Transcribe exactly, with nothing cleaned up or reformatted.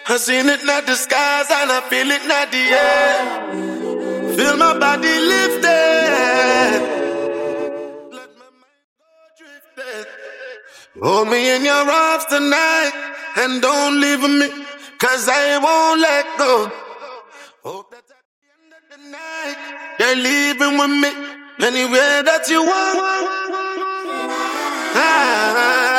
I seen it not the skies and I feel it not the air. Feel my body lifted. Let my mind go drifted. Hold me in your arms tonight and don't leave me, cause I won't let go. Hope that at the end of the night you're leaving with me anywhere that you want. Ah,